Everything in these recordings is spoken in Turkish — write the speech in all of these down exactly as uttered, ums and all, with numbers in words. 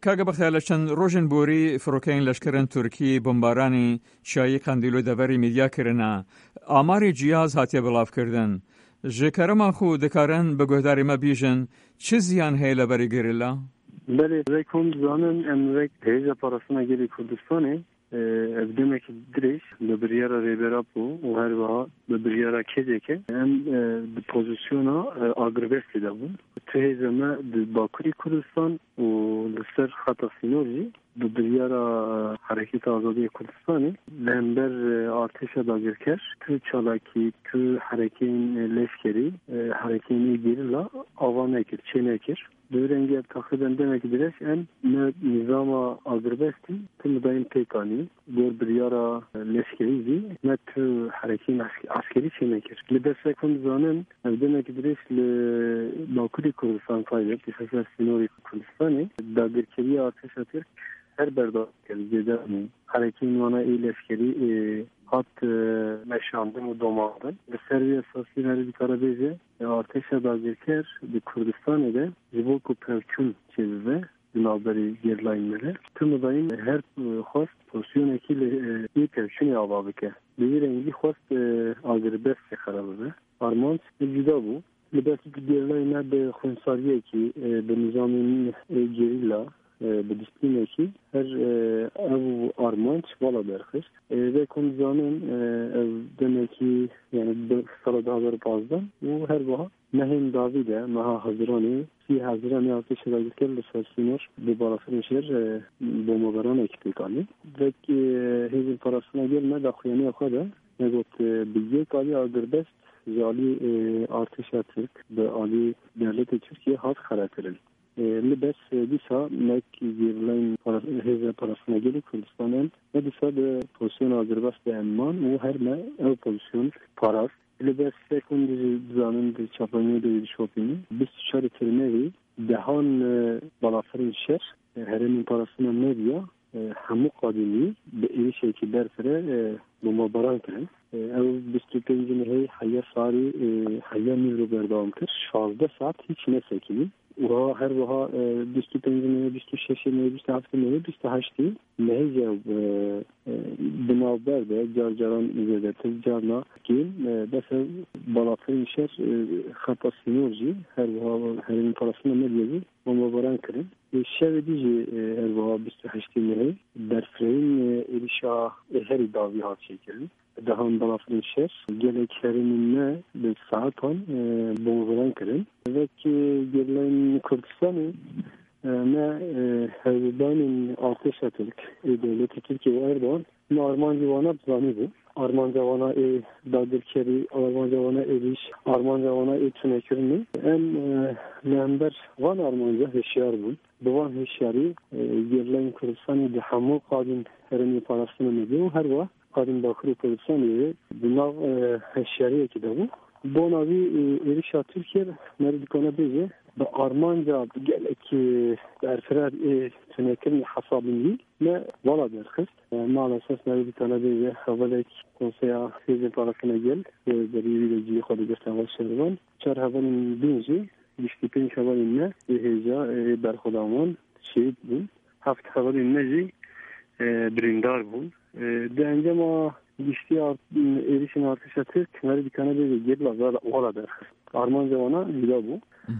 کاگە بەختیالەچەند ڕۆژن بۆری فڕۆکەین لەشکرن تورکی بۆمبارانی شایی قەندیل و دەڤەری میدیا کردنا ئاماری جیاز هاتیە بڵاوکردن ژێکەرەمان خو دەکارن بە گۆداریمە بیژن چ زیان هەیە لەبەری گریلا؟ بله ڕێک هۆم زانن ئەم ڕێک هێزە پاراستنەگەری کوردستانê ev demek dirêj li biryara rêbera bû û herwiha bi biryara kezeke em di pozisyona agirvestê de bûn. Ti hêza me di Bakurî Kurdistan û li ser xeta sînor jî bi biryara Hereketa Azadiya Kurdistanê li hember artêşa dagirker tu çalakî tu herekên leşkerî herekên gerîla ava nekir çê nekir. Dövrenge takriben demek dirêj em ne nizama agirvestî tu midayên pêkanî gor biryara leşkerî jî ne tu herekên askerî çê nekir. Li destek hûn zanin ev demek dirêj li Bakurî Kurdistan taybet li ser sînorê Kurdistanê dagirkeriya artêşa Tirk her berdar zêde herekên wana ê leşkerî hat meşandin û domandin. Li ser vê esasî herî dikare bêje artêşa dagirker di Kurdistanê de ji bo ku pevçûn çêbibe di navberî gerilayên me de tu midayîn her xwast pozisyonekî li ê pevçûnê ava bike. Bi vî rengî xwast agirvestê xera bibe. Armanc cida bû. Li ber gerilayê me bi xwensariyekî bi nîzamên gerîla bi dîsplînekî her ev armanc vala derxist. Vê kum zanin ev demekî yani sala du hezar û panzdeh û her wiha mehên davî de meha Haziranê sî Haziranê artêşa dagirker li ser sînor bi balafirên şer bombabaranekî pêkanî. Vek hêzên parastinagel me daxuyaniya xwe de me got bi yek alî agirvest ji alî artêşa Tirk bi alî devletê Tirkiye hat xerekirin. Li bes dîsa mek gerilayên hêza parastinagel Kurdistanê me dîsa di pozisyona agirvest de emman û her me ev pozisyon parast. Li ber sek hûn dizanin di çapaniyê de dişopînin bîst û çarê Tirmêrî dehan balafirên şer herêmên parastina medya hemû qadînî bi êrişekî berfire bombabaran kirin. Ew bîst û pêncî mehê heya sarî heya nîv berdewam kir şazdeh saat hiç nesekînin. Û her wiha bîst û pêncî mehê bîst û şeşê mehê bîst û heftê mehê bîst û heştê mehêja bi navber de car caran zêdetir carna kîn besa balafirên şer xeta sînor jî her wiha herêmên parastina medya jî bombabaran kirin. Şevê dî jî her wiha bîst û heştê mehê berfireyên êrişa herî davî hat çêkirin. Dehan balafirên şer gelek herêmên me bi saetan bombabaran kirin. Vekî gerilayên Kurdistanê me hevdanên artêşa Tirk ê devletê Tirkiye û Erdogan me armancê wana bizanî bû. Armanca wana ê dagirkerî, armanca wana êriş, armanca wana ê tunekirinê em li hember van armanca hişyar bûn. Bi van hişyarî gerilayên Kurdistanê di hemû qadên herêmê parastina medya û her wiha qadên Bakurî Kurdistanê bi nav hişyariyekî de bû. Bo navî êrişa Tirkiye me dikane bêje bi armanca gelek berfirer ê tunekirinê hesabîn wî me vala derxist. Malesef me dikane bêje hevalek konseya hêzên parastinagel berî wî de ciyê xwe digirtin vel şervan çar hevalên din jî bîst û pênc hevalên me ê hêja ê berxwedaman şehîd bûn. Heft hevalên me jî birîndar bûn. Di encama giştiya êrişên artêşa Tirk me dikane bêje gerîla vala derxist. Armanca wana vida bû.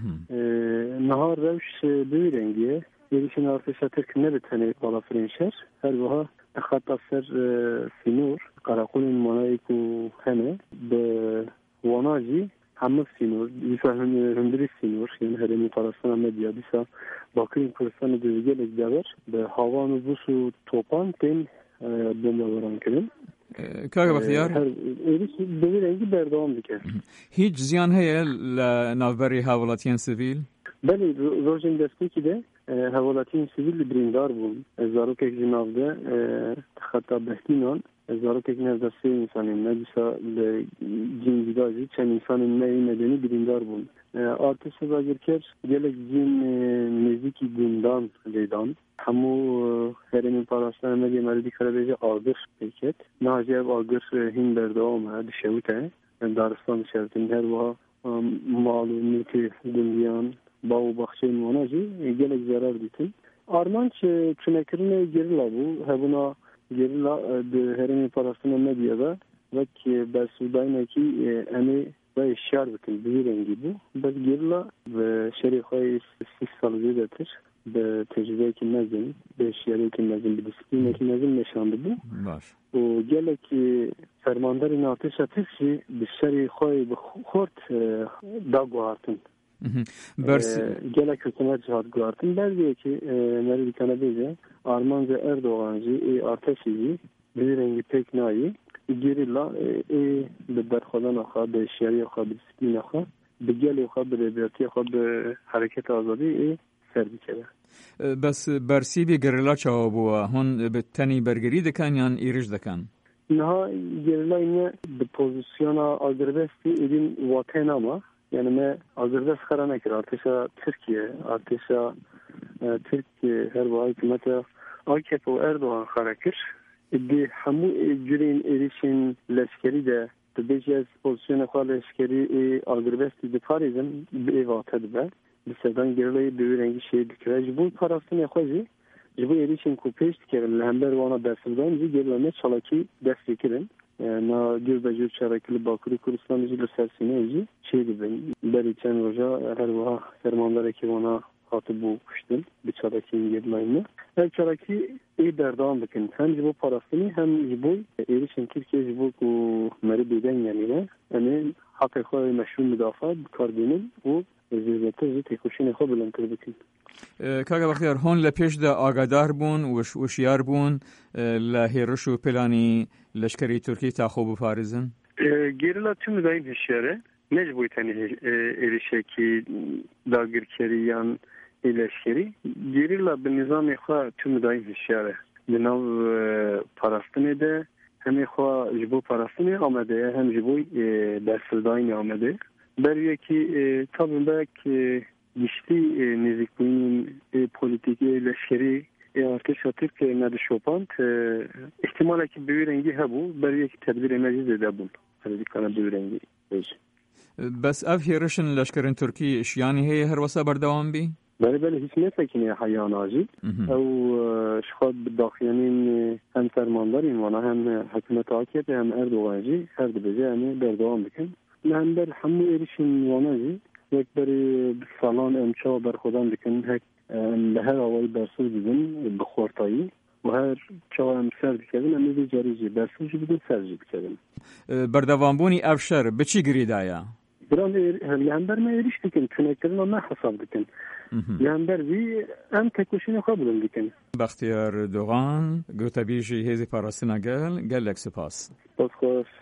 Niha rewş bi vî rengî ye êrişên artêşa Tirk ne bi tenê balafirên şer her wiha xeta ser sînor qereqûnên manayê ku hene bi wana jî hemû sînor dîsa hundirî sînor yani herêmên parastina medya dîsa Bakurî Kurdistanê di gelek dever bi havan û bûs û topan tên bombabaran kirin. Kaga Bextiyar êriş bi vî rengî berdewam dike. Hiç ziyan heye li navberî hevlatiyên sivîl? Belê rojên destekî de hevalatiyên sivîl li birîndar bûn. Zarokek ji nav de xeta behtînan zarokek nevda sê însanên me dîsa li cîn vida jî çend însanên me ê medenî birîndar bûn. Artêşa dagirker gelek cîn nêzîkî gundan lêdan. Hemû herêmên parastina medya me dikare bêje agir pêket. Niha ev agir hîn berdewam e dişewite daristan dişewitin her wiha mal û mülkê gundiyan باو بخشین وانا جی گلک ضرر دیتن Armanç çünekirine gerilla bu. Hebuna gerilla de herimi parasına medyada ve ki Bersuday'naki emi ve şer bikin bir rengi bu. Bel gerilla ve şerifayı siz salıcıdır. Be tecrübe mezun, beş yere mezun bir disiplin mezun meşandı bu. Baş. O gelek fermandarın ateşa tepsi bir şerifayı bir hort da guartın. Gelek hükümet cihat guartın. Belki ki neri bir kanabece Armanca Erdoğancı ateşiyi bir rengi pek nayi. Gerilla bir derxadan akha, bir şerifayı akha, bir disiplin akha, bir gel akha, bir liberti akha, bir hareket azadi سردی بس برسی بی گریلا چاو بوا هون به تنی برگری دکن یان ایرج دکن نه گریلا اینه به پوزیسیون آذربایجان ایدین وطن ama yani me Azerbaycan karana kir artışa Türkiye artışa Türkiye her vay hükümete A K P Erdoğan karakir di hamu cürin erişin leşkeri de tebejez pozisyona kal leşkeri Azerbaycan de Paris'in bir vatanı be Liseden gerileyi bir rengi şey dikire. Bu parasını yakacı. Bu erişim kupeş dikerim. Lehember vana dersinden gerileme çalaki ders dikirim. Na gözbecür çaraklı bakırı kurusundan izle sersine izi. Şeydi ben. Beriçen hoca her vaha fermanlar eki vana hatı bu kuştum. Bir çarakin gerileyini. Her çaraki iyi derdan bakın. Hem bu parasını hem bu erişim Türkiye bu meri beden yani. Yani hakikaten meşhur müdafaa kardinin bu زیرتر زیتی خوشی نخواه بلندتر بکن. کاغا بختیار هون لپیش دا آگادار بون وش وشیار بون لهیرش و پلانی لشکری ترکی تا خوب فارزن؟ گریلا tüm müdahim hişyare mecburi tani erişeki dagirkeri yan ileşkeri gerilla bir nizam ekha tüm müdahim hişyare binav parastını de hem ekha jibo parastını amede hem jibo dersildayını amede Beriye ki e, tabii belki güçlü e, nezikliğinin e, politik leşkeri e, artış atık e, ne de şopan e, ihtimal ki bir rengi ha bu beriye ki tedbir emeziz de bu tabii kana bir rengi bas ev hirişin leşkerin Türkiye işyani heye her vasa berdevam bi beri beri hiç ne sakine hayan acil ev şuhad bidakiyenin hem fermandarın vana hem hükümet akiyet hem Erdoğancı her de bize yani berdevam bikin لهندر همو ایرشین وانجی یک بری سالان امچا بر خودم بکن هک لهر آوای برسوز بدن بخورتایی و هر چا هم سر بکردن امیزی جاریجی برسوزی بدن سرجی بکردن بردوانبونی افشار به چی گرید آیا؟ بران لهندر ما ایرش بکن تنکرین و ما حساب بکن لهندر بی ام تکوشین خواه بلن بکن بختیار دوغان گوتبیجی هیزی پاراستینا گل گل لک سپاس بس خوش